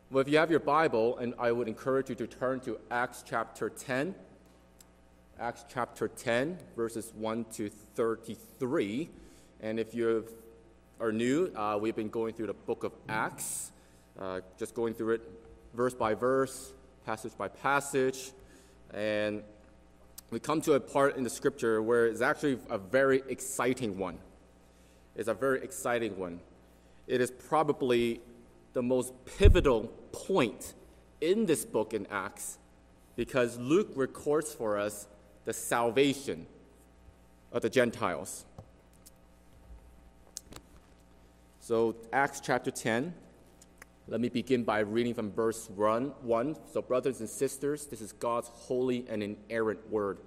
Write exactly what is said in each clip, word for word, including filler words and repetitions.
Well, if you have your Bible, and I would encourage you to turn to Acts chapter ten. Acts chapter ten, verses one to thirty-three. And if you are new, uh, we've been going through the book of Acts, uh, just going through it verse by verse, passage by passage. And we come to a part in the scripture where it's actually a very exciting one. It's a very exciting one. It is probably the most pivotal point in this book in Acts, because Luke records for us the salvation of the Gentiles. So Acts chapter ten, let me begin by reading from verse one. So brothers and sisters, this is God's holy and inerrant word.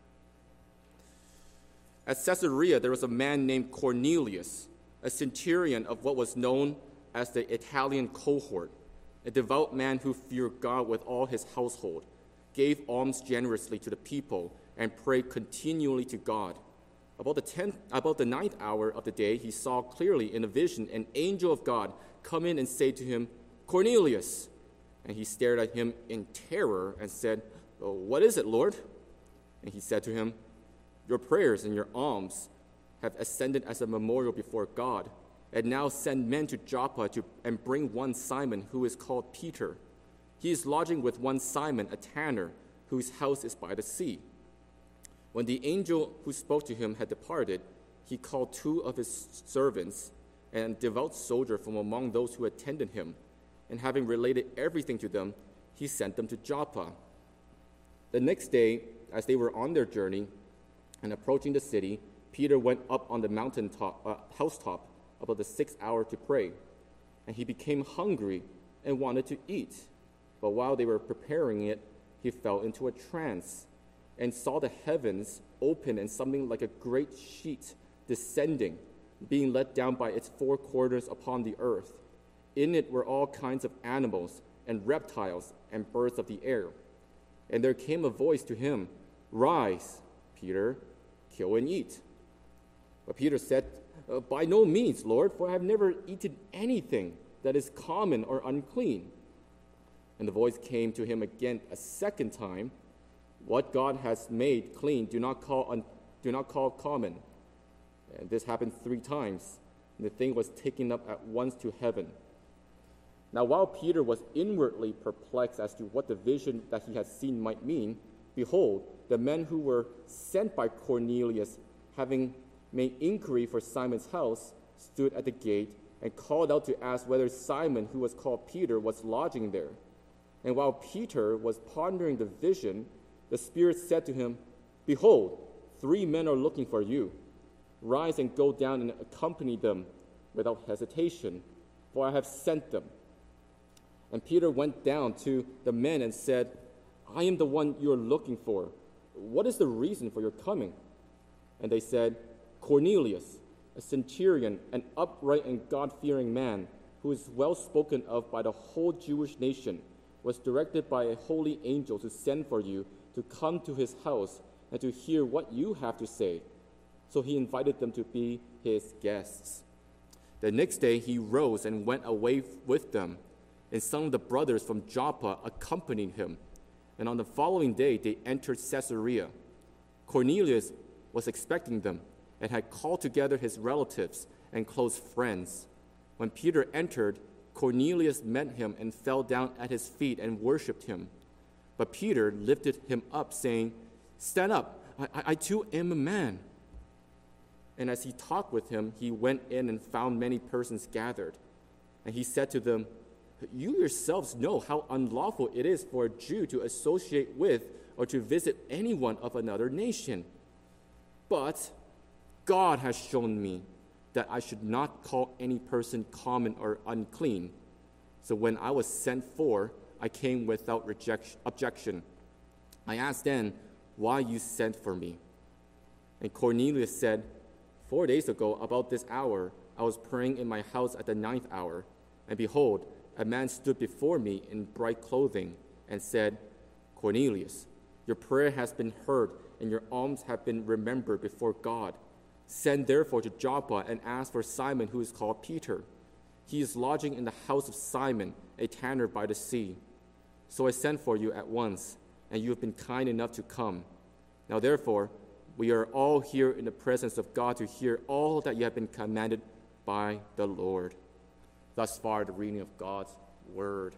At Caesarea there was a man named Cornelius, a centurion of what was known as the Italian cohort, a devout man who feared God with all his household, gave alms generously to the people, and prayed continually to God. About the tenth, about the ninth hour of the day, he saw clearly in a vision an angel of God come in and say to him, "Cornelius." And he stared at him in terror and said, "Oh, what is it, Lord?" And he said to him, "Your prayers and your alms have ascended as a memorial before God. And now send men to Joppa to, and bring one Simon, who is called Peter. He is lodging with one Simon, a tanner, whose house is by the sea." When the angel who spoke to him had departed, he called two of his servants and a devout soldier from among those who attended him, and having related everything to them, he sent them to Joppa. The next day, as they were on their journey and approaching the city, Peter went up on the mountain top, uh, housetop about the sixth hour to pray, and he became hungry and wanted to eat. But while they were preparing it, he fell into a trance and saw the heavens open and something like a great sheet descending, being let down by its four quarters upon the earth. In it were all kinds of animals and reptiles and birds of the air. And there came a voice to him, "Rise, Peter, kill and eat." But Peter said, Uh, "By no means, Lord, for I have never eaten anything that is common or unclean." And the voice came to him again a second time, "What God has made clean, do not call un- do not call common." And this happened three times, and the thing was taken up at once to heaven. Now while Peter was inwardly perplexed as to what the vision that he had seen might mean, behold, the men who were sent by Cornelius, having made inquiry for Simon's house, stood at the gate and called out to ask whether Simon, who was called Peter, was lodging there. And while Peter was pondering the vision, the Spirit said to him, "Behold, three men are looking for you. Rise and go down and accompany them without hesitation, for I have sent them." And Peter went down to the men and said, "I am the one you are looking for. What is the reason for your coming?" And they said, "Cornelius, a centurion, an upright and God-fearing man, who is well spoken of by the whole Jewish nation, was directed by a holy angel to send for you to come to his house and to hear what you have to say." So he invited them to be his guests. The next day he rose and went away with them, and some of the brothers from Joppa accompanied him. And on the following day they entered Caesarea. Cornelius was expecting them, and had called together his relatives and close friends. When Peter entered, Cornelius met him and fell down at his feet and worshipped him. But Peter lifted him up, saying, "Stand up, I, I too am a man." And as he talked with him, he went in and found many persons gathered. And he said to them, "You yourselves know how unlawful it is for a Jew to associate with or to visit anyone of another nation. But God has shown me that I should not call any person common or unclean. So when I was sent for, I came without rejection, objection. I asked then, 'Why you sent for me?' And Cornelius said, Four days ago, about this hour, I was praying in my house at the ninth hour, and behold, a man stood before me in bright clothing and said, 'Cornelius, your prayer has been heard, and your alms have been remembered before God. Send therefore to Joppa and ask for Simon, who is called Peter. He is lodging in the house of Simon, a tanner by the sea. So I sent for you at once, and you have been kind enough to come. Now therefore, we are all here in the presence of God to hear all that you have been commanded by the Lord." Thus far, the reading of God's word.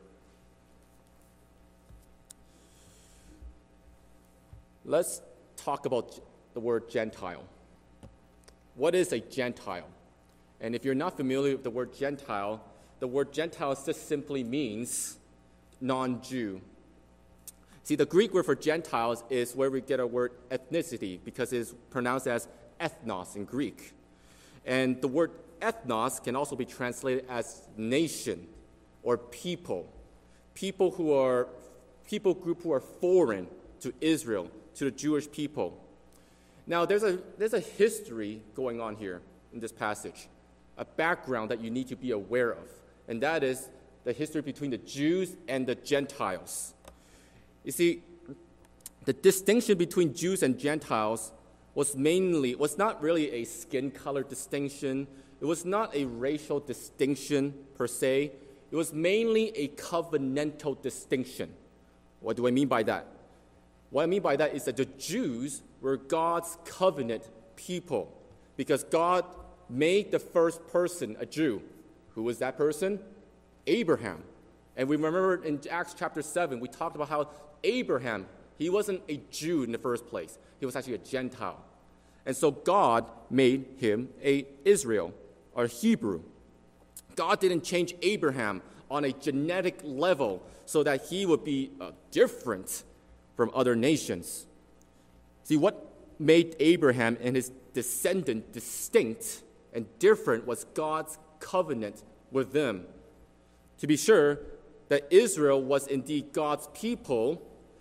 Let's talk about the word Gentile. What is a Gentile? And if you're not familiar with the word Gentile, the word Gentile just simply means non-Jew. See, the Greek word for Gentiles is where we get our word ethnicity, because it's pronounced as ethnos in Greek. And the word ethnos can also be translated as nation or people. People who are, people group who are foreign to Israel, to the Jewish people. Now, there's a, there's a history going on here in this passage, a background that you need to be aware of, and that is the history between the Jews and the Gentiles. You see, the distinction between Jews and Gentiles was mainly, was not really a skin color distinction. It was not a racial distinction per se. It was mainly a covenantal distinction. What do I mean by that? What I mean by that is that the Jews were God's covenant people, because God made the first person a Jew. Who was that person? Abraham. And we remember in Acts chapter seven, we talked about how Abraham, he wasn't a Jew in the first place. He was actually a Gentile. And so God made him a Israel, or Hebrew. God didn't change Abraham on a genetic level so that he would be uh, different from other nations. See, what made Abraham and his descendant distinct and different was God's covenant with them. To be sure that Israel was indeed God's people,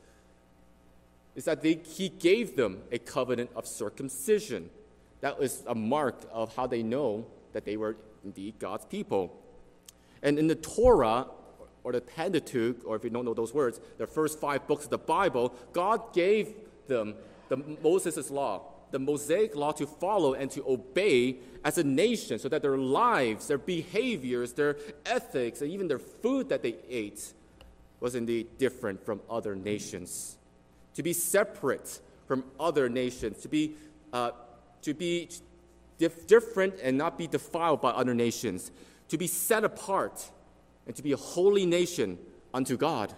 is that they, he gave them a covenant of circumcision. That was a mark of how they know that they were indeed God's people. And in the Torah, or the Pentateuch, or if you don't know those words, the first five books of the Bible, God gave them the Moses' law, the Mosaic law to follow and to obey as a nation, so that their lives, their behaviors, their ethics, and even their food that they ate was indeed different from other nations. To be separate from other nations, to be uh, to be dif- different and not be defiled by other nations, to be set apart and to be a holy nation unto God.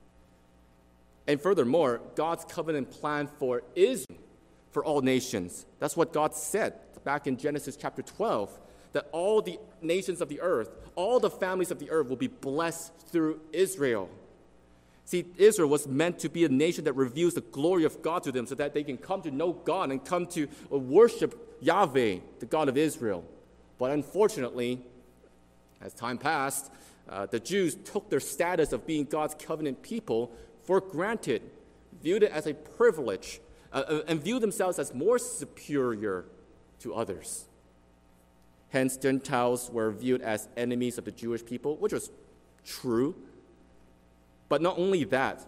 And furthermore, God's covenant plan for Israel, for all nations. That's what God said back in Genesis chapter twelve, that all the nations of the earth, all the families of the earth will be blessed through Israel. See, Israel was meant to be a nation that reveals the glory of God to them so that they can come to know God and come to worship Yahweh, the God of Israel. But unfortunately, as time passed, uh, the Jews took their status of being God's covenant people for granted, viewed it as a privilege, uh, and viewed themselves as more superior to others. Hence, Gentiles were viewed as enemies of the Jewish people, which was true. But not only that,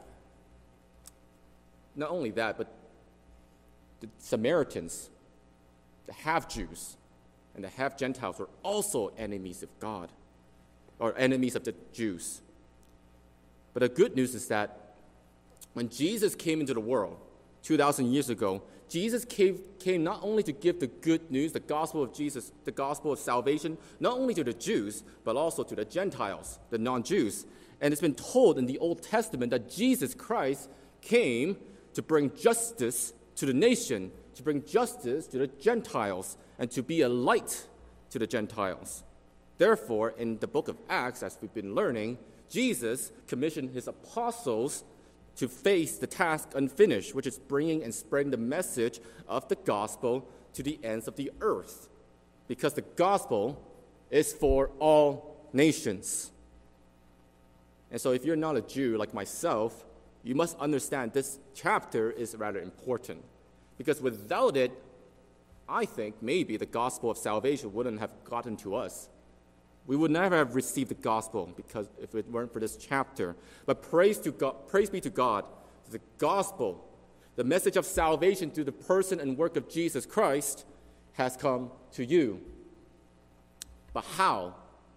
not only that, but the Samaritans, the half-Jews, and the half-Gentiles were also enemies of God, or enemies of the Jews. But the good news is that when Jesus came into the world two thousand years ago, Jesus came, came not only to give the good news, the gospel of Jesus, the gospel of salvation, not only to the Jews, but also to the Gentiles, the non-Jews. And it's been told in the Old Testament that Jesus Christ came to bring justice to the nation, to bring justice to the Gentiles, and to be a light to the Gentiles. Therefore, in the book of Acts, as we've been learning, Jesus commissioned his apostles to face the task unfinished, which is bringing and spreading the message of the gospel to the ends of the earth, because the gospel is for all nations. And so if you're not a Jew like myself, you must understand this chapter is rather important, because without it, I think maybe the gospel of salvation wouldn't have gotten to us. We would never have received the gospel because if it weren't for this chapter. But praise to God, praise be to God, the gospel, the message of salvation through the person and work of Jesus Christ has come to you. But how?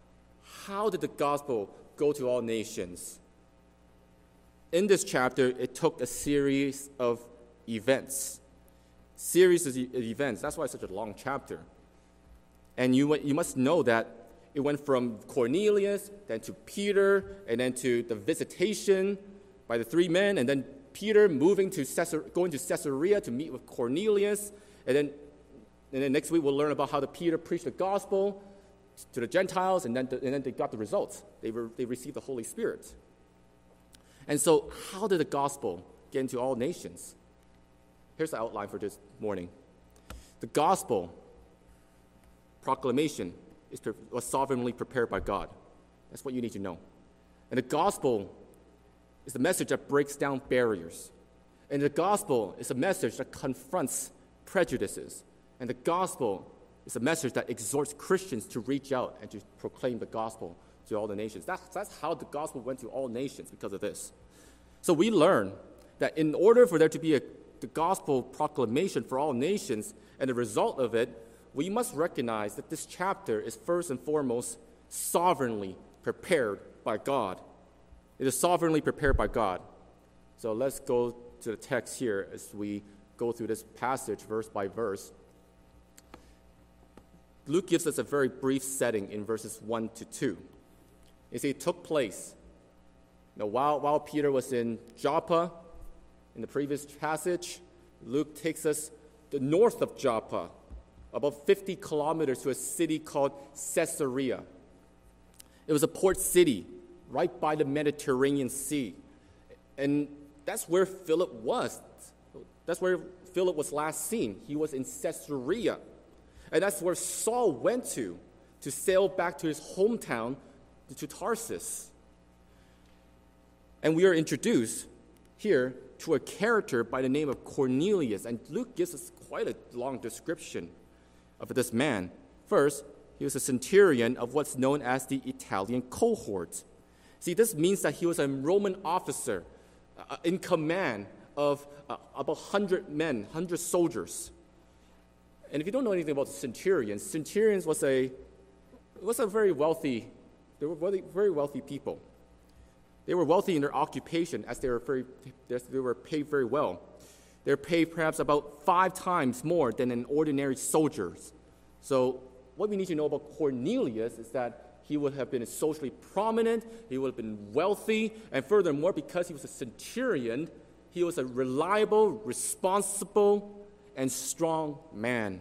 how did the gospel go to all nations? In this chapter, it took a series of events. Series of events. That's why it's such a long chapter. And you, you must know that it went from Cornelius, then to Peter, and then to the visitation by the three men, and then Peter moving to Caesar, going to Caesarea to meet with Cornelius, and then, and then next week we'll learn about how the Peter preached the gospel to the Gentiles, and then, the, and then they got the results. They, were, they received the Holy Spirit. And so how did the gospel get into all nations? Here's the outline for this morning. The gospel proclamation is, was sovereignly prepared by God. That's what you need to know. And the gospel is a message that breaks down barriers. And the gospel is a message that confronts prejudices. And the gospel is a message that exhorts Christians to reach out and to proclaim the gospel to all the nations. That's, that's how the gospel went to all nations because of this. So we learn that in order for there to be a the gospel proclamation for all nations and the result of it, we must recognize that this chapter is first and foremost sovereignly prepared by God. It is sovereignly prepared by God. So let's go to the text here as we go through this passage verse by verse. Luke gives us a very brief setting in verses one to two. You see, it took place you know, while, while Peter was in Joppa. In the previous passage, Luke takes us to the north of Joppa, about fifty kilometers to a city called Caesarea. It was a port city right by the Mediterranean Sea. And that's where Philip was. That's where Philip was last seen. He was in Caesarea. And that's where Saul went to, to sail back to his hometown, to Tarsus. And we are introduced here to a character by the name of Cornelius. And Luke gives us quite a long description of this man. First, he was a centurion of what's known as the Italian cohort. See, this means that he was a Roman officer uh, in command of uh, about one hundred men, one hundred soldiers. And if you don't know anything about the centurions, centurions was a, was a very wealthy, they were very, very wealthy people. They were wealthy in their occupation as they were, very, they were paid very well. They were paid perhaps about five times more than an ordinary soldier. So what we need to know about Cornelius is that he would have been socially prominent, he would have been wealthy, and furthermore, because he was a centurion, he was a reliable, responsible, and strong man.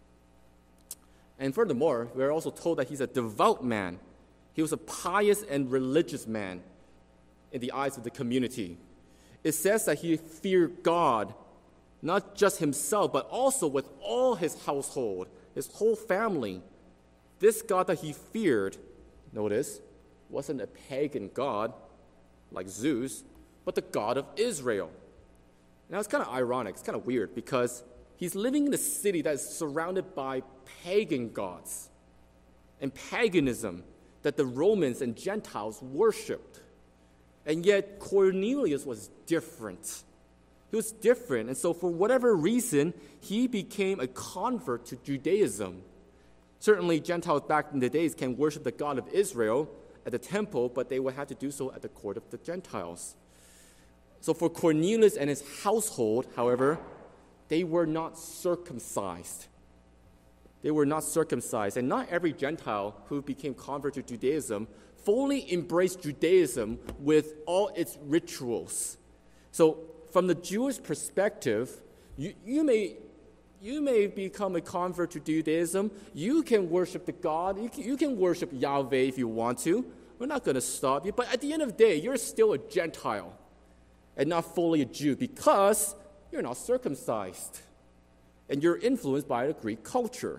And furthermore, we are also told that he's a devout man. He was a pious and religious man in the eyes of the community. It says that he feared God, not just himself, but also with all his household, his whole family. This God that he feared, notice, wasn't a pagan god like Zeus, but the God of Israel. Now it's kind of ironic, it's kind of weird, because he's living in a city that is surrounded by pagan gods and paganism that the Romans and Gentiles worshipped. And yet Cornelius was different. He was different. And so for whatever reason, he became a convert to Judaism. Certainly Gentiles back in the days can worship the God of Israel at the temple, but they would have to do so at the court of the Gentiles. So for Cornelius and his household, however, they were not circumcised. They were not circumcised. And not every Gentile who became convert to Judaism fully embraced Judaism with all its rituals. So from the Jewish perspective, you, you may you may become a convert to Judaism. You can worship the God. You can, you can worship Yahweh if you want to. We're not going to stop you. But at the end of the day, you're still a Gentile and not fully a Jew because you're not circumcised. And you're influenced by the Greek culture.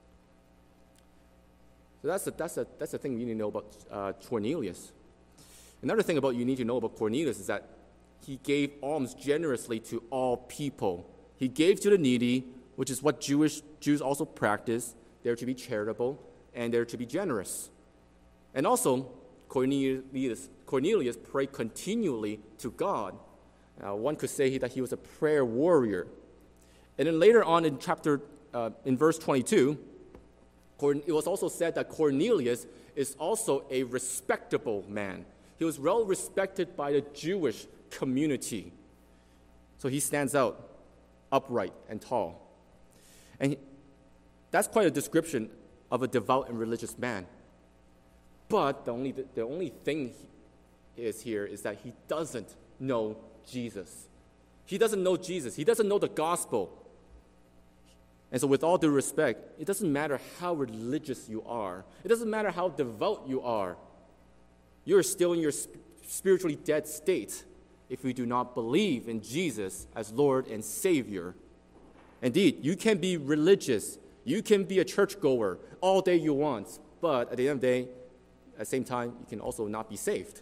So that's the, that's the, that's the thing you need to know about uh, Cornelius. Another thing about you need to know about Cornelius is that he gave alms generously to all people. He gave to the needy, which is what Jewish Jews also practice. They're to be charitable and they're to be generous. And also, Cornelius, Cornelius prayed continually to God. Uh, one could say that he was a prayer warrior. And then later on in chapter, uh, in verse twenty-two, it was also said that Cornelius is also a respectable man. He was well respected by the Jewish community. So he stands out upright and tall. And he, that's quite a description of a devout and religious man. But the only, the only thing is here is that he doesn't know Jesus. He doesn't know Jesus. He doesn't know the gospel. And so with all due respect, it doesn't matter how religious you are. It doesn't matter how devout you are. You're still in your sp- spiritually dead state if you do not believe in Jesus as Lord and Savior. Indeed, you can be religious. You can be a churchgoer all day you want. But at the end of the day, at the same time, you can also not be saved.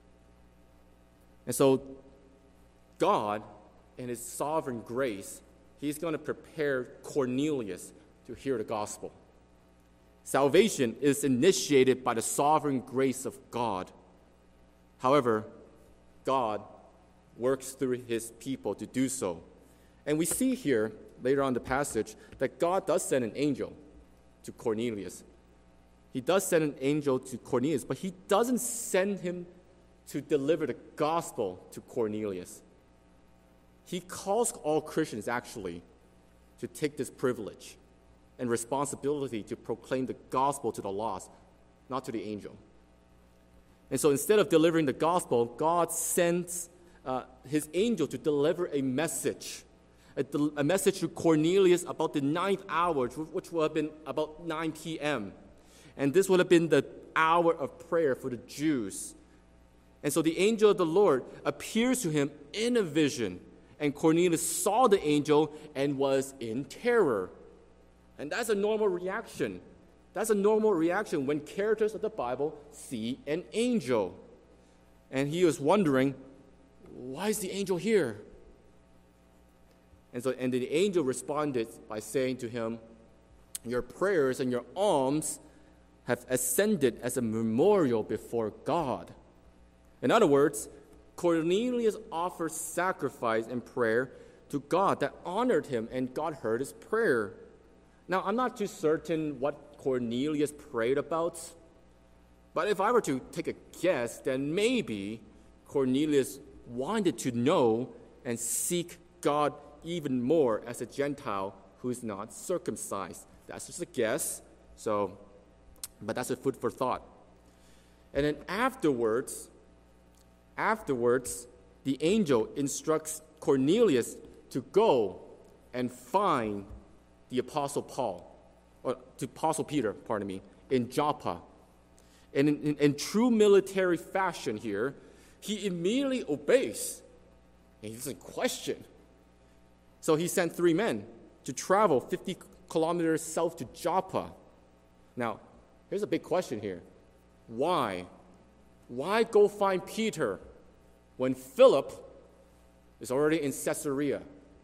And so God, in his sovereign grace, he's going to prepare Cornelius to hear the gospel. Salvation is initiated by the sovereign grace of God. However, God works through his people to do so. And we see here, later on in the passage, that God does send an angel to Cornelius. He does send an angel to Cornelius, but he doesn't send him to deliver the gospel to Cornelius. He calls all Christians, actually, to take this privilege and responsibility to proclaim the gospel to the lost, not to the angel. And so instead of delivering the gospel, God sends uh, his angel to deliver a message, a, a message to Cornelius about the ninth hour, which would have been about nine p.m. And this would have been the hour of prayer for the Jews. And so the angel of the Lord appears to him in a vision, and Cornelius saw the angel and was in terror. And that's a normal reaction. That's a normal reaction when characters of the Bible see an angel. And he was wondering, why is the angel here? And so, and the angel responded by saying to him, your prayers and your alms have ascended as a memorial before God. In other words, Cornelius offered sacrifice and prayer to God that honored him, and God heard his prayer. Now, I'm not too certain what Cornelius prayed about, but if I were to take a guess, then maybe Cornelius wanted to know and seek God even more as a Gentile who is not circumcised. That's just a guess, so, but that's a food for thought. And then afterwards, afterwards, the angel instructs Cornelius to go and find the Apostle Paul, or to Apostle Peter, pardon me, in Joppa. And in, in, in true military fashion here, he immediately obeys. And he doesn't question. So he sent three men to travel fifty kilometers south to Joppa. Now, here's a big question here. Why? Why go find Peter when Philip is already in Caesarea?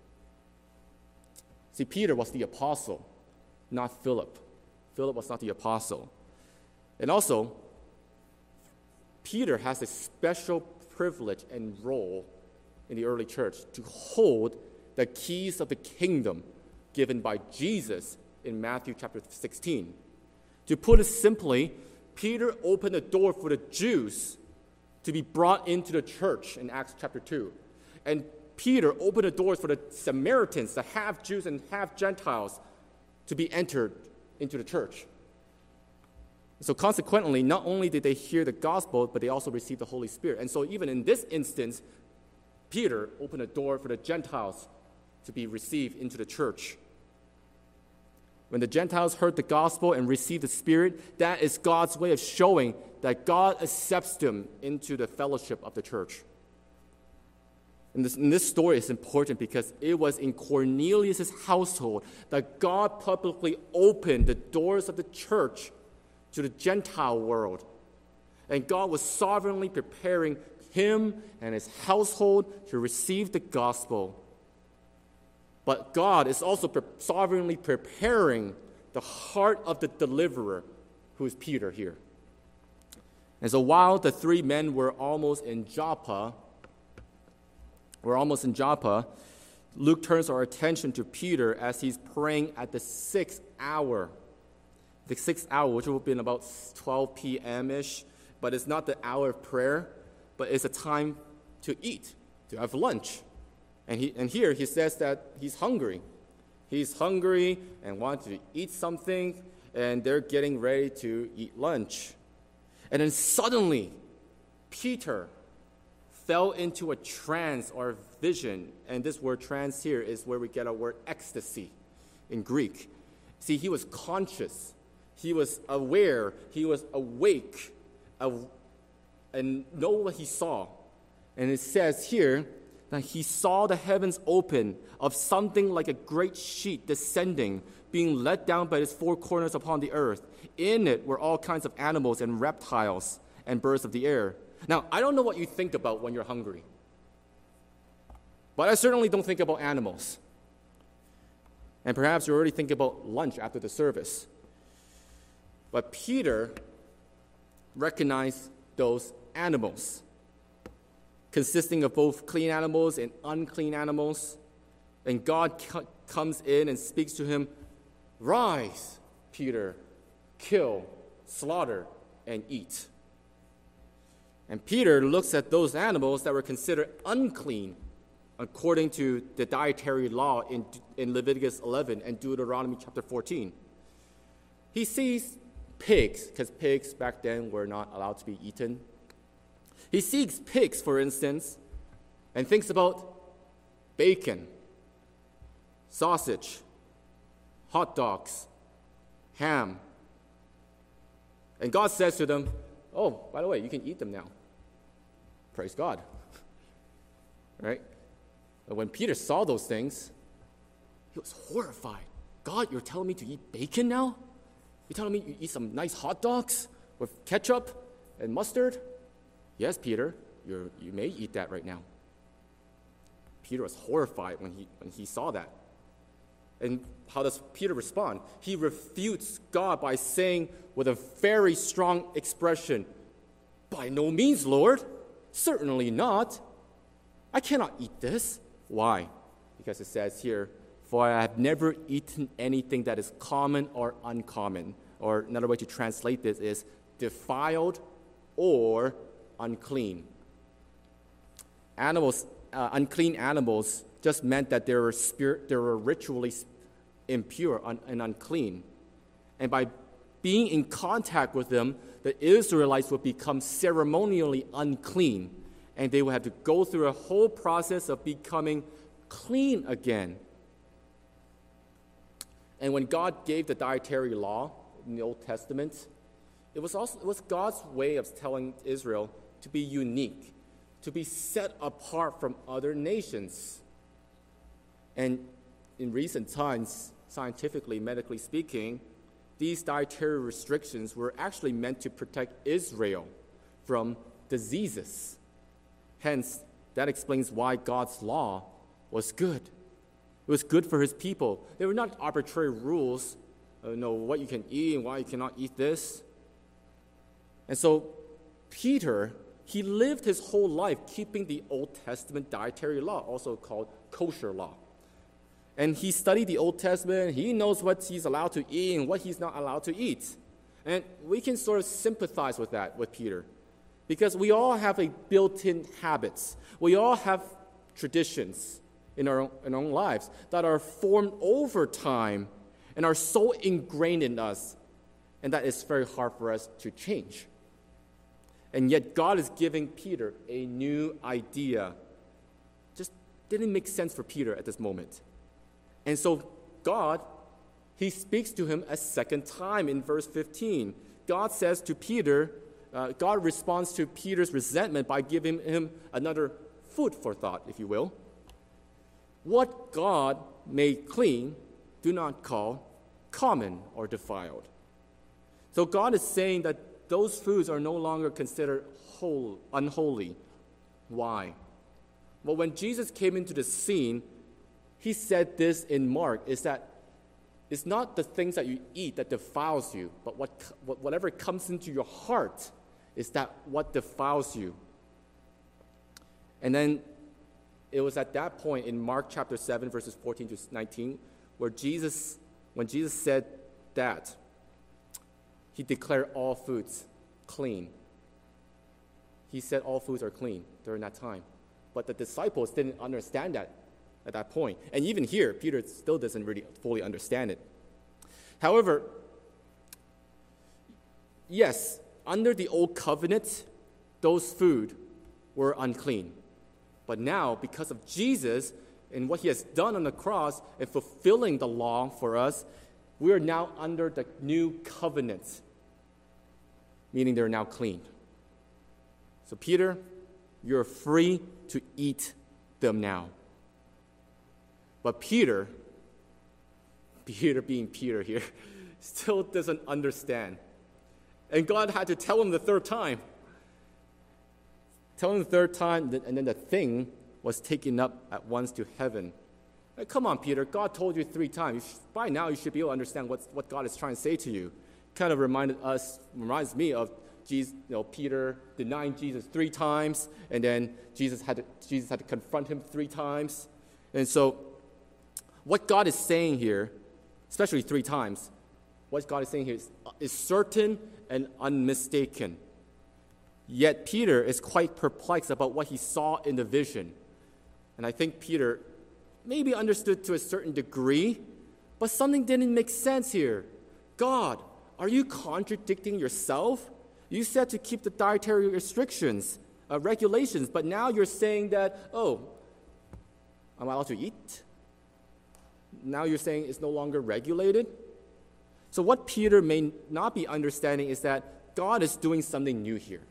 See, Peter was the apostle, not Philip. Philip was not the apostle. And also, Peter has a special privilege and role in the early church to hold the keys of the kingdom given by Jesus in Matthew chapter sixteen. To put it simply, Peter opened the door for the Jews to be brought into the church in Acts chapter two. And Peter opened the doors for the Samaritans, the half Jews and half Gentiles, to be entered into the church. So consequently, not only did they hear the gospel, but they also received the Holy Spirit. And so even in this instance, Peter opened a door for the Gentiles to be received into the church. When the Gentiles heard the gospel and received the Spirit, that is God's way of showing that God accepts them into the fellowship of the church. And this, and this story is important because it was in Cornelius' household that God publicly opened the doors of the church to the Gentile world. And God was sovereignly preparing him and his household to receive the gospel. But God is also pre- sovereignly preparing the heart of the deliverer, who is Peter here. And so while the three men were almost in Joppa, We're almost in Joppa, Luke turns our attention to Peter as he's praying at the sixth hour. the sixth hour, which would have been about twelve p.m.-ish, but it's not the hour of prayer, but it's a time to eat, to have lunch. And he and here he says that he's hungry. He's hungry and wants to eat something, and they're getting ready to eat lunch. And then suddenly, Peter fell into a trance or vision. And this word trance here is where we get our word ecstasy in Greek. See, he was conscious. He was aware. He was awake of, and know what he saw. And it says here that he saw the heavens open, of something like a great sheet descending, being let down by its four corners upon the earth. In it were all kinds of animals and reptiles and birds of the air. Now, I don't know what you think about when you're hungry, but I certainly don't think about animals. And perhaps you already think about lunch after the service. But Peter recognized those animals, consisting of both clean animals and unclean animals. And God c- comes in and speaks to him, "Rise, Peter, kill, slaughter, and eat." And Peter looks at those animals that were considered unclean according to the dietary law in, in Leviticus eleven and Deuteronomy chapter fourteen. He sees pigs, because pigs back then were not allowed to be eaten. He sees pigs, for instance, and thinks about bacon, sausage, hot dogs, ham. And God says to them, "Oh, by the way, you can eat them now." Praise God. Right? But when Peter saw those things, he was horrified. "God, you're telling me to eat bacon now? You're telling me you eat some nice hot dogs with ketchup and mustard?" "Yes, Peter, you're, you may eat that right now." Peter was horrified when he, when he saw that. And how does Peter respond? He refutes God by saying with a very strong expression, "By no means, Lord. Certainly not. I cannot eat this." Why? Because it says here, "For I have never eaten anything that is common or uncommon." Or another way to translate this is defiled or unclean. Animals, uh, unclean animals just meant that they were spirit, they were ritually impure un, and unclean. And by being in contact with them, the Israelites would become ceremonially unclean, and they would have to go through a whole process of becoming clean again. And when God gave the dietary law in the Old Testament, it was also it was God's way of telling Israel to be unique, to be set apart from other nations. And in recent times, scientifically, medically speaking, these dietary restrictions were actually meant to protect Israel from diseases. Hence, that explains why God's law was good. It was good for his people. They were not arbitrary rules, uh, you know, what you can eat and why you cannot eat this. And so Peter, he lived his whole life keeping the Old Testament dietary law, also called kosher law. And he studied the Old Testament. He knows what he's allowed to eat and what he's not allowed to eat. And we can sort of sympathize with that, with Peter, because we all have a built-in habits. We all have traditions in our, own, in our own lives that are formed over time and are so ingrained in us, and that it's very hard for us to change. And yet God is giving Peter a new idea. Just didn't make sense for Peter at this moment. And so God, he speaks to him a second time in verse fifteen. God says to Peter, uh, God responds to Peter's resentment by giving him another food for thought, if you will. "What God made clean, do not call common or defiled." So God is saying that those foods are no longer considered whole, unholy. Why? Well, when Jesus came into the scene, he said this in Mark, is that it's not the things that you eat that defiles you, but what, what whatever comes into your heart is that what defiles you. And then it was at that point in Mark chapter seven, verses fourteen to nineteen, where Jesus, when Jesus said that, he declared all foods clean. He said all foods are clean during that time. But the disciples didn't understand that at that point. And even here, Peter still doesn't really fully understand it. However, yes, under the old covenant, those food were unclean. But now, because of Jesus and what he has done on the cross and fulfilling the law for us, we are now under the new covenant, meaning they're now clean. So Peter, you're free to eat them now. But Peter, Peter being Peter here, still doesn't understand. And God had to tell him the third time. Tell him the third time, and then the thing was taken up at once to heaven. Like, come on, Peter, God told you three times. By now, you should be able to understand what, what God is trying to say to you. Kind of reminded us, reminds me of Jesus, you know, Peter denying Jesus three times, and then Jesus had to, Jesus had to confront him three times. And so, what God is saying here, especially three times, what God is saying here is, is certain and unmistaken. Yet Peter is quite perplexed about what he saw in the vision. And I think Peter maybe understood to a certain degree, but something didn't make sense here. God, are you contradicting yourself? You said to keep the dietary restrictions, uh, regulations, but now you're saying that, oh, I'm allowed to eat? Now you're saying it's no longer regulated? So what Peter may not be understanding is that God is doing something new here.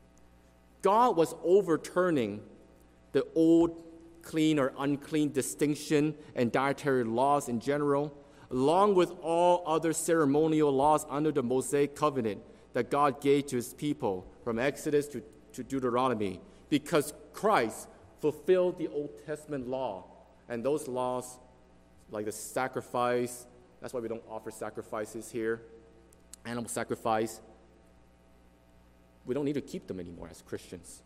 God was overturning the old clean or unclean distinction and dietary laws in general, along with all other ceremonial laws under the Mosaic covenant that God gave to his people from Exodus to, to Deuteronomy, because Christ fulfilled the Old Testament law. And those laws, like the sacrifice, that's why we don't offer sacrifices here, animal sacrifice, we don't need to keep them anymore as Christians.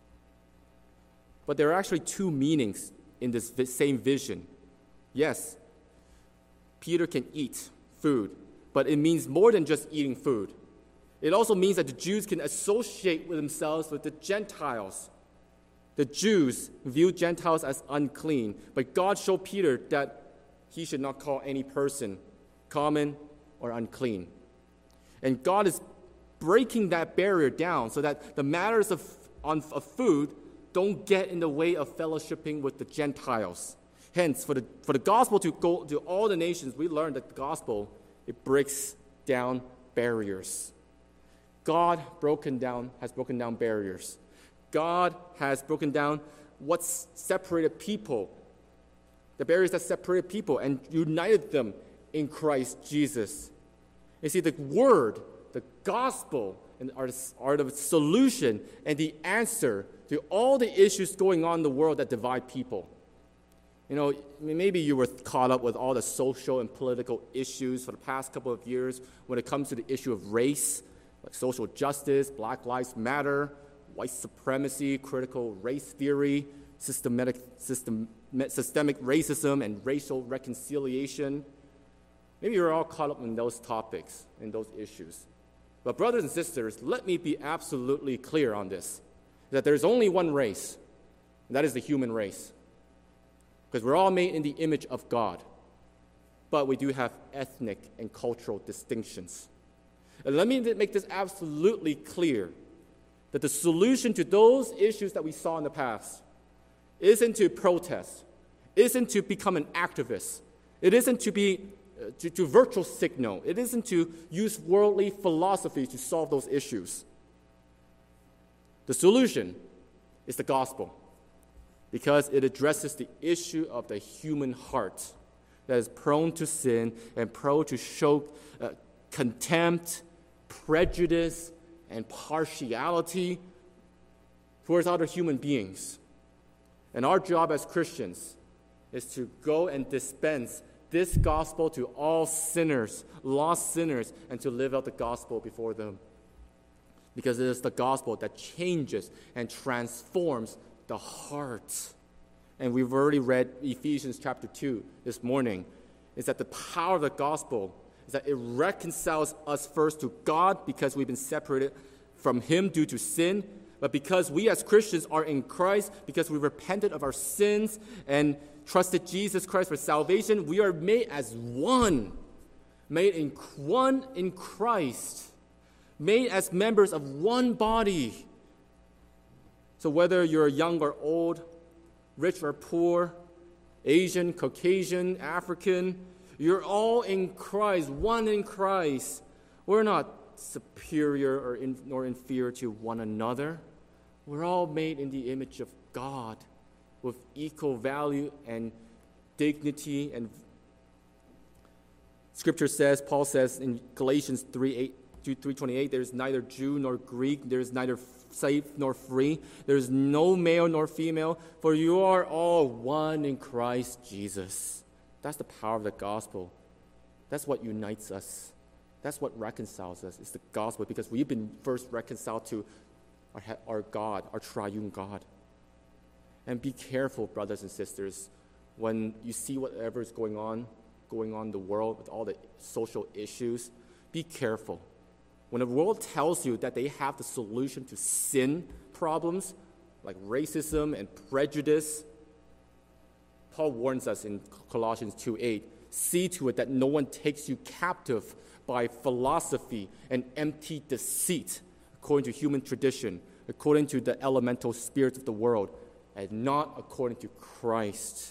But there are actually two meanings in this same vision. Yes, Peter can eat food, but it means more than just eating food. It also means that the Jews can associate with themselves with the Gentiles. The Jews viewed Gentiles as unclean, but God showed Peter that he should not call any person common or unclean. And God is breaking that barrier down so that the matters of, on, of food don't get in the way of fellowshipping with the Gentiles. Hence, for the, for the gospel to go to all the nations, we learn that the gospel, it breaks down barriers. God broken down, has broken down barriers. God has broken down what's separated people, the barriers that separated people, and united them in Christ Jesus. You see, the word, the gospel, and are, are the solution and the answer to all the issues going on in the world that divide people. You know, maybe you were caught up with all the social and political issues for the past couple of years when it comes to the issue of race, like social justice, Black Lives Matter, white supremacy, critical race theory, systematic, system, systemic racism, and racial reconciliation. Maybe you're all caught up in those topics, in those issues. But brothers and sisters, let me be absolutely clear on this, that there's only one race, and that is the human race. Because we're all made in the image of God, but we do have ethnic and cultural distinctions. And let me make this absolutely clear, that the solution to those issues that we saw in the past isn't to protest, isn't to become an activist, it isn't to be uh, to, to virtual signal, it isn't to use worldly philosophy to solve those issues. The solution is the gospel, because it addresses the issue of the human heart that is prone to sin and prone to show uh, contempt, prejudice, and partiality towards other human beings. And our job as Christians is to go and dispense this gospel to all sinners, lost sinners, and to live out the gospel before them. Because it is the gospel that changes and transforms the heart. And we've already read Ephesians chapter two this morning. Is that the power of the gospel is that it reconciles us first to God because we've been separated from Him due to sin, but because we as Christians are in Christ, because we repented of our sins and trusted Jesus Christ for salvation, we are made as one, made in one in Christ, made as members of one body. So whether you're young or old, rich or poor, Asian, Caucasian, African, you're all in Christ, one in Christ. We're not superior or in, nor inferior to one another. We're all made in the image of God with equal value and dignity. And Scripture says, Paul says in Galatians three eight to three twenty-eight, there's neither Jew nor Greek, there's neither slave nor free, there's no male nor female, for you are all one in Christ Jesus. That's the power of the gospel. That's what unites us. That's what reconciles us. It's the gospel, because we've been first reconciled to our, our God, our triune God. And be careful, brothers and sisters, when you see whatever is going on, going on in the world with all the social issues, be careful. When the world tells you that they have the solution to sin problems, like racism and prejudice, Paul warns us in Colossians two eight, see to it that no one takes you captive by philosophy and empty deceit, according to human tradition, according to the elemental spirits of the world, and not according to Christ.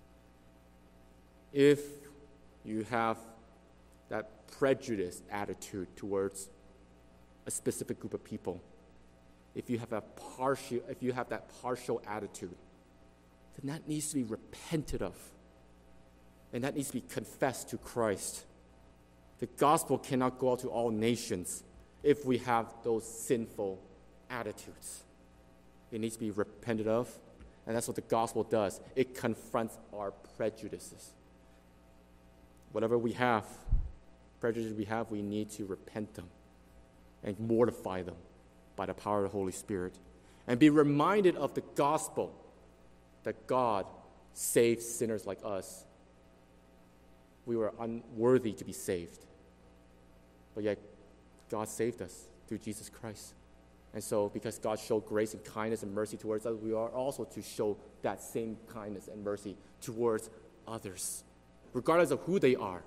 If you have that prejudice attitude towards a specific group of people, if you have a partial, if you have that partial attitude, then that needs to be repented of, and that needs to be confessed to Christ. The gospel cannot go out to all nations if we have those sinful attitudes. It needs to be repented of, and that's what the gospel does. It confronts our prejudices. Whatever we have, prejudices we have, we need to repent them and mortify them by the power of the Holy Spirit, and be reminded of the gospel, that God saves sinners like us. We were unworthy to be saved, but yet God saved us through Jesus Christ. And so because God showed grace and kindness and mercy towards us, we are also to show that same kindness and mercy towards others, regardless of who they are.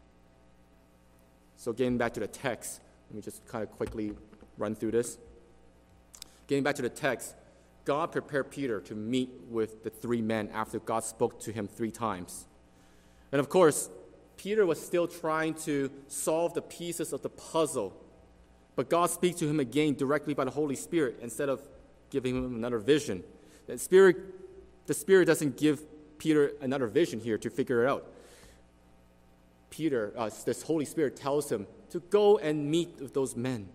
So getting back to the text, let me just kind of quickly run through this. Getting back to the text, God prepared Peter to meet with the three men after God spoke to him three times. And of course, Peter was still trying to solve the pieces of the puzzle, but God speaks to him again directly by the Holy Spirit instead of giving him another vision. The Spirit, the Spirit doesn't give Peter another vision here to figure it out. Peter, uh, this Holy Spirit tells him to go and meet with those men.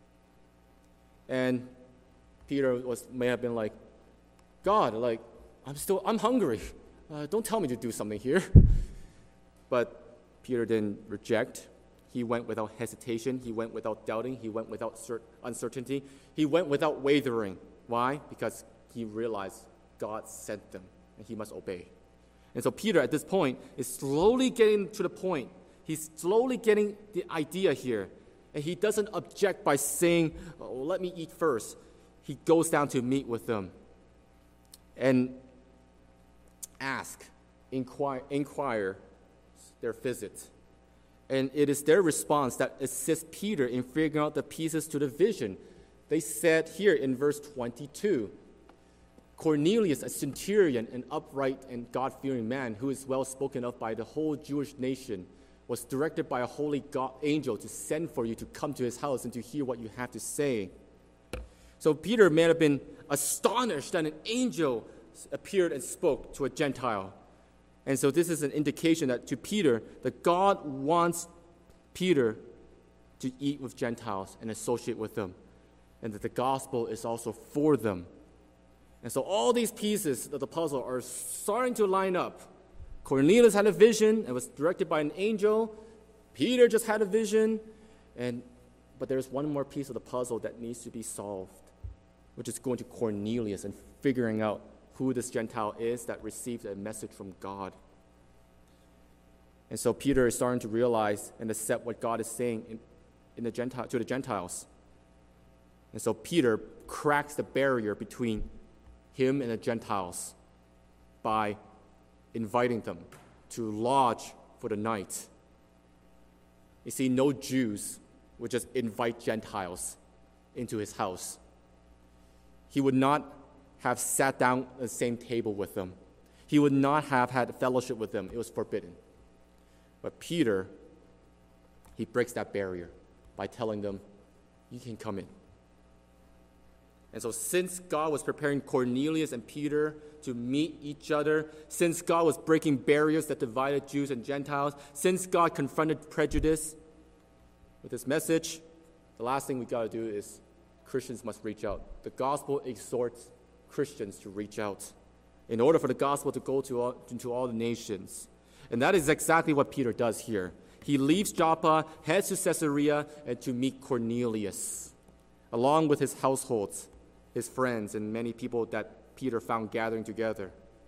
And Peter was may have been like, God, like, I'm still, I'm hungry. Uh, don't tell me to do something here. But Peter didn't reject. He went without hesitation. He went without doubting. He went without cert- uncertainty. He went without wavering. Why? Because he realized God sent them, and he must obey. And so Peter, at this point, is slowly getting to the point. He's slowly getting the idea here. And he doesn't object by saying, oh, let me eat first. He goes down to meet with them and ask, inquire, inquire their visit. And it is their response that assists Peter in figuring out the pieces to the vision. They said here in verse twenty-two, Cornelius, a centurion, an upright and God-fearing man who is well spoken of by the whole Jewish nation, was directed by a holy God, angel to send for you to come to his house and to hear what you have to say. So Peter may have been astonished that an angel appeared and spoke to a Gentile. And so this is an indication that to Peter, that God wants Peter to eat with Gentiles and associate with them, and that the gospel is also for them. And so all these pieces of the puzzle are starting to line up. Cornelius had a vision and was directed by an angel. Peter just had a vision. And but there's one more piece of the puzzle that needs to be solved, which is going to Cornelius and figuring out who this Gentile is that received a message from God. And so Peter is starting to realize and accept what God is saying in, in the Gentile, to the Gentiles. And so Peter cracks the barrier between him and the Gentiles by inviting them to lodge for the night. You see, no Jews would just invite Gentiles into his house. He would not have sat down at the same table with them. He would not have had fellowship with them. It was forbidden. But Peter, he breaks that barrier by telling them, you can come in. And so since God was preparing Cornelius and Peter to meet each other, since God was breaking barriers that divided Jews and Gentiles, since God confronted prejudice with this message, the last thing we got to do is Christians must reach out. The gospel exhorts Christians to reach out in order for the gospel to go to all, into all the nations. And that is exactly what Peter does here. He leaves Joppa, heads to Caesarea, and to meet Cornelius, along with his households, his friends, and many people that Peter found gathering together.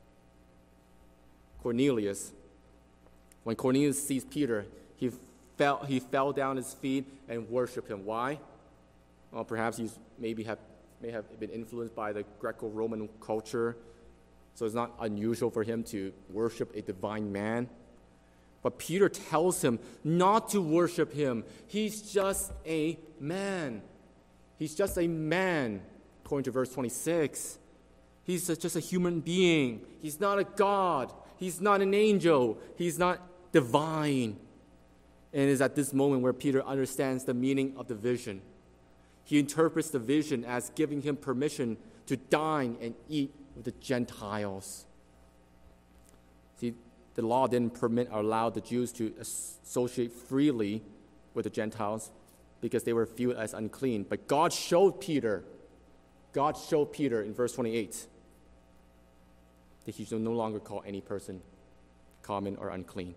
Cornelius, when Cornelius sees Peter, he fell, he fell down his feet and worshiped him. Why? Well, perhaps he maybe have, may have been influenced by the Greco-Roman culture, so it's not unusual for him to worship a divine man. But Peter tells him not to worship him. He's just a man. He's just a man, according to verse twenty-six. He's just a human being. He's not a god. He's not an angel. He's not divine. And it is at this moment where Peter understands the meaning of the vision. He interprets the vision as giving him permission to dine and eat with the Gentiles. See, the law didn't permit or allow the Jews to associate freely with the Gentiles because they were viewed as unclean. But God showed Peter, God showed Peter in verse twenty-eight that he should no longer call any person common or unclean.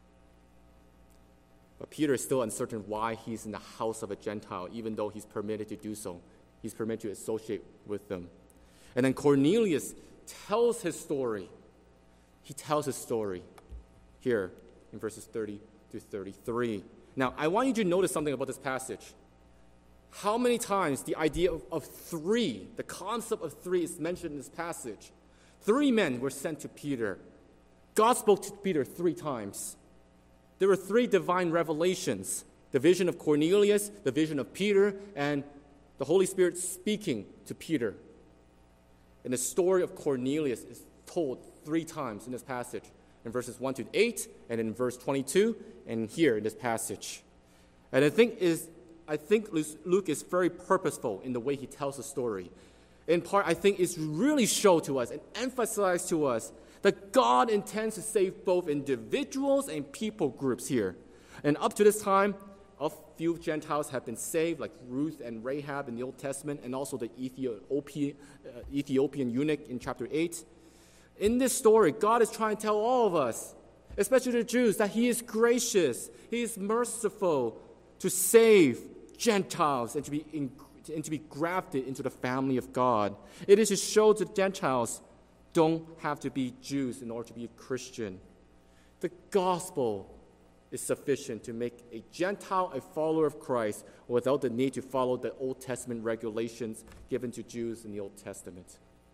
But Peter is still uncertain why he's in the house of a Gentile, even though he's permitted to do so. He's permitted to associate with them. And then Cornelius tells his story. He tells his story here in verses thirty to thirty-three. Now, I want you to notice something about this passage. How many times the idea of, of three, the concept of three is mentioned in this passage? Three men were sent to Peter. God spoke to Peter three times. There were three divine revelations: the vision of Cornelius, the vision of Peter, and the Holy Spirit speaking to Peter. And the story of Cornelius is told three times in this passage, in verses one to eight, and in verse twenty-two, and here in this passage. And I think is, I think Luke is very purposeful in the way he tells the story. In part, I think it's really show to us and emphasize to us that God intends to save both individuals and people groups here. And up to this time, a few Gentiles have been saved, like Ruth and Rahab in the Old Testament, and also the Ethiopian, uh, Ethiopian eunuch in chapter eight. In this story, God is trying to tell all of us, especially the Jews, that he is gracious, he is merciful to save Gentiles and to be in, and to be grafted into the family of God. It is to show to Gentiles don't have to be Jews in order to be a Christian. The gospel is sufficient to make a Gentile a follower of Christ without the need to follow the Old Testament regulations given to Jews in the Old Testament.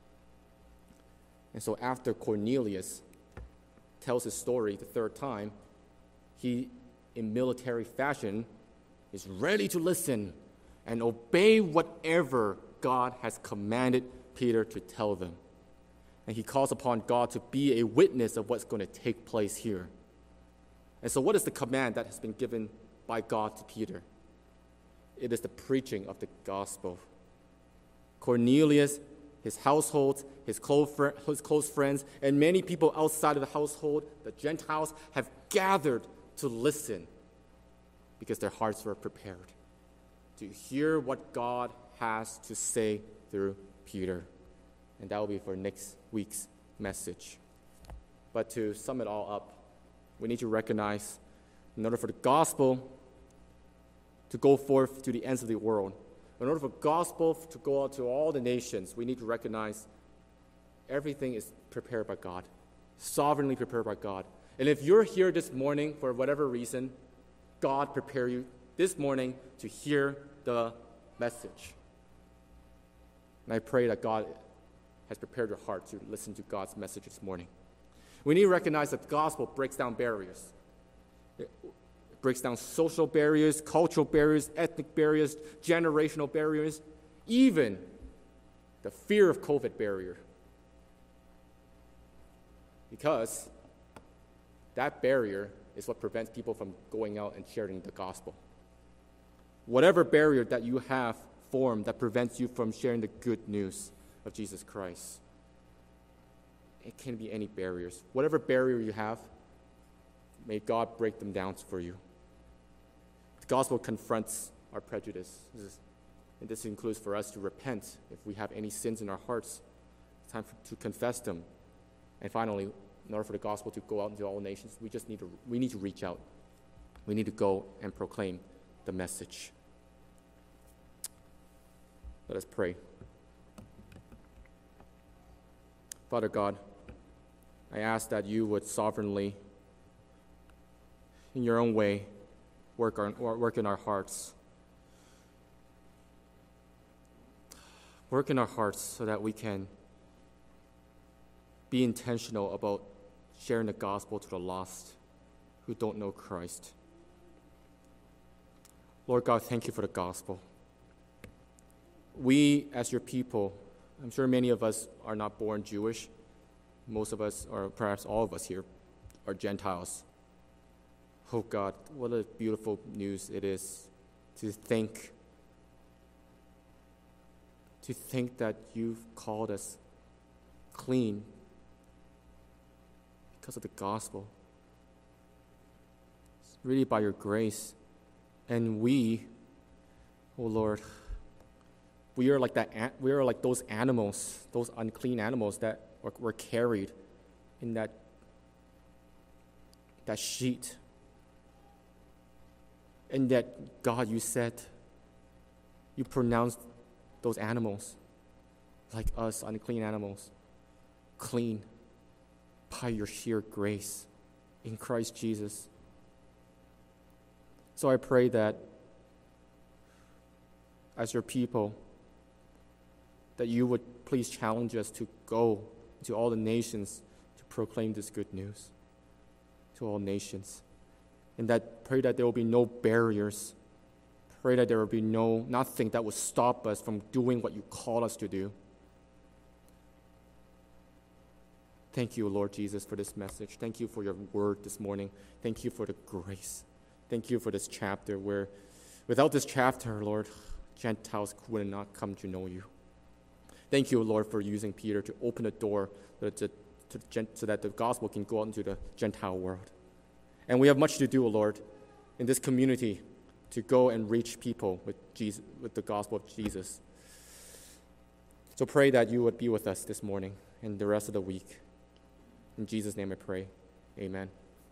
And so after Cornelius tells his story the third time, he, in military fashion, is ready to listen and obey whatever God has commanded Peter to tell them. And he calls upon God to be a witness of what's going to take place here. And so what is the command that has been given by God to Peter? It is the preaching of the gospel. Cornelius, his household, his close, fr- his close friends, and many people outside of the household, the Gentiles, have gathered to listen because their hearts were prepared to hear what God has to say through Peter. And that will be for next week's message. But to sum it all up, we need to recognize, in order for the gospel to go forth to the ends of the world, in order for gospel to go out to all the nations, we need to recognize everything is prepared by God, sovereignly prepared by God. And if you're here this morning for whatever reason, God prepare you this morning to hear the message. And I pray that God has prepared your heart to listen to God's message this morning. We need to recognize that the gospel breaks down barriers. It breaks down social barriers, cultural barriers, ethnic barriers, generational barriers, even the fear of COVID barrier. Because that barrier is what prevents people from going out and sharing the gospel. Whatever barrier that you have formed that prevents you from sharing the good news of Jesus Christ, it can be any barriers. Whatever barrier you have, may God break them down for you. The gospel confronts our prejudice. This is, and this includes for us to repent if we have any sins in our hearts. It's time for, to confess them. And finally, in order for the gospel to go out into all nations, we just need to we need to reach out. We need to go and proclaim the message. Let us pray. Father God, I ask that you would sovereignly, in your own way, work, our, work in our hearts. Work in our hearts so that we can be intentional about sharing the gospel to the lost who don't know Christ. Lord God, thank you for the gospel. We, as your people, I'm sure many of us are not born Jewish. Most of us, or perhaps all of us here, are Gentiles. Oh God, what a beautiful news it is to think, to think that you've called us clean because of the gospel. It's really by your grace. And we, oh Lord, we are like that. We are like those animals, those unclean animals that were, were carried in that that sheet. And that God, you said, you pronounced those animals like us, unclean animals, clean by your sheer grace in Christ Jesus. So I pray that as your people, that you would please challenge us to go to all the nations to proclaim this good news to all nations. And that pray that there will be no barriers. Pray that there will be no nothing that will stop us from doing what you call us to do. Thank you, Lord Jesus, for this message. Thank you for your word this morning. Thank you for the grace. Thank you for this chapter where without this chapter, Lord, Gentiles would not come to know you. Thank you, Lord, for using Peter to open the door so that, to, to, so that the gospel can go out into the Gentile world. And we have much to do, Lord, in this community to go and reach people with Jesus, with the gospel of Jesus. So pray that you would be with us this morning and the rest of the week. In Jesus' name I pray. Amen.